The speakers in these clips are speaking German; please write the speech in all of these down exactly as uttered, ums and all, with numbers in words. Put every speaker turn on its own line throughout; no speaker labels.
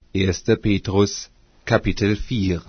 erster Petrus, Kapitel vier.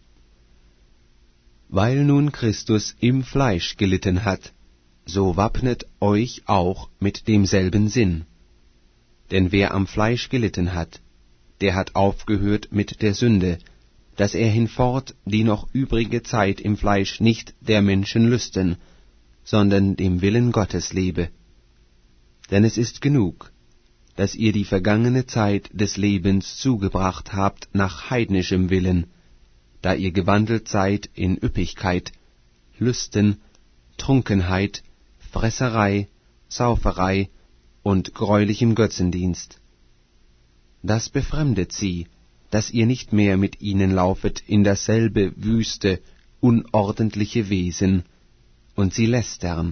Weil nun Christus im Fleisch gelitten hat, so wappnet euch auch mit demselben Sinn. Denn wer am Fleisch gelitten hat, der hat aufgehört mit der Sünde, dass er hinfort die noch übrige Zeit im Fleisch nicht der Menschen lüsten, sondern dem Willen Gottes lebe. Denn es ist genug, dass ihr die vergangene Zeit des Lebens zugebracht habt nach heidnischem Willen, da ihr gewandelt seid in Üppigkeit, Lüsten, Trunkenheit, Fresserei, Sauferei und greulichem Götzendienst. Das befremdet sie, dass ihr nicht mehr mit ihnen laufet in dasselbe wüste, unordentliche Wesen, und sie lästern.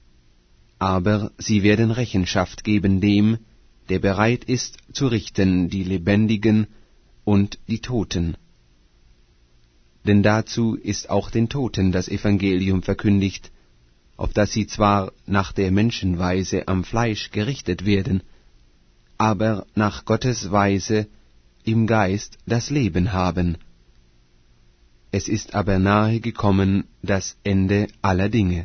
Aber sie werden Rechenschaft geben dem, der bereit ist zu richten die Lebendigen und die Toten. Denn dazu ist auch den Toten das Evangelium verkündigt, auf dass sie zwar nach der Menschenweise am Fleisch gerichtet werden, aber nach Gottes Weise im Geist das Leben haben. Es ist aber nahe gekommen das Ende aller Dinge.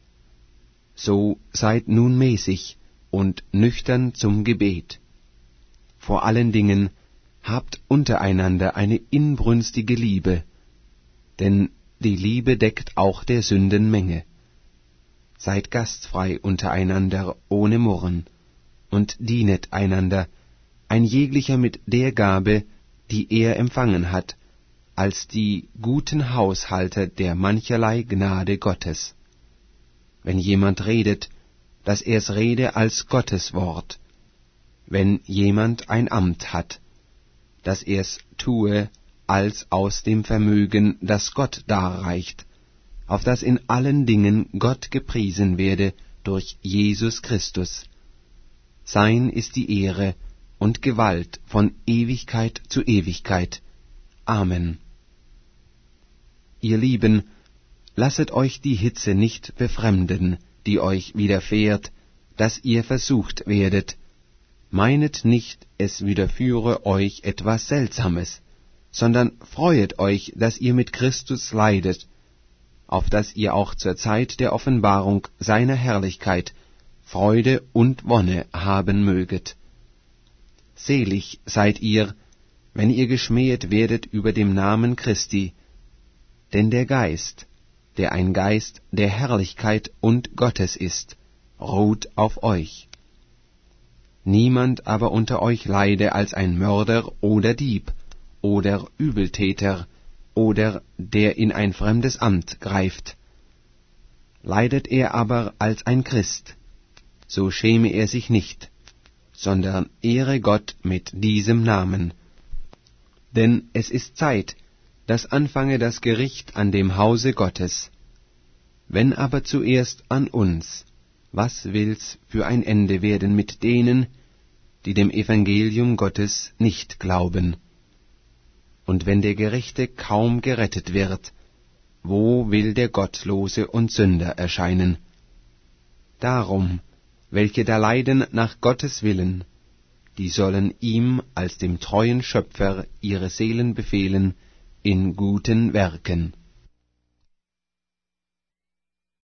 So seid nun mäßig und nüchtern zum Gebet. Vor allen Dingen habt untereinander eine inbrünstige Liebe, denn die Liebe deckt auch der Sünden Menge. Seid gastfrei untereinander ohne Murren, und dienet einander, ein jeglicher mit der Gabe, die er empfangen hat, als die guten Haushalter der mancherlei Gnade Gottes. Wenn jemand redet, dass er's rede als Gottes Wort. Wenn jemand ein Amt hat, dass er's tue als aus dem Vermögen, das Gott darreicht, auf dass in allen Dingen Gott gepriesen werde durch Jesus Christus. Sein ist die Ehre und Gewalt von Ewigkeit zu Ewigkeit. Amen. Ihr Lieben, lasset euch die Hitze nicht befremden, die euch widerfährt, dass ihr versucht werdet. Meinet nicht, es widerführe euch etwas Seltsames, sondern freuet euch, dass ihr mit Christus leidet, auf dass ihr auch zur Zeit der Offenbarung seiner Herrlichkeit Freude und Wonne haben möget. Selig seid ihr, wenn ihr geschmähet werdet über dem Namen Christi, denn der Geist, der ein Geist der Herrlichkeit und Gottes ist, ruht auf euch. Niemand aber unter euch leide als ein Mörder oder Dieb oder Übeltäter oder der in ein fremdes Amt greift. Leidet er aber als ein Christ, so schäme er sich nicht, sondern ehre Gott mit diesem Namen. Denn es ist Zeit, dass anfange das Gericht an dem Hause Gottes. Wenn aber zuerst an uns, was will's für ein Ende werden mit denen, die dem Evangelium Gottes nicht glauben? Und wenn der Gerechte kaum gerettet wird, wo will der Gottlose und Sünder erscheinen? Darum, welche da leiden nach Gottes Willen, die sollen ihm als dem treuen Schöpfer ihre Seelen befehlen in guten Werken.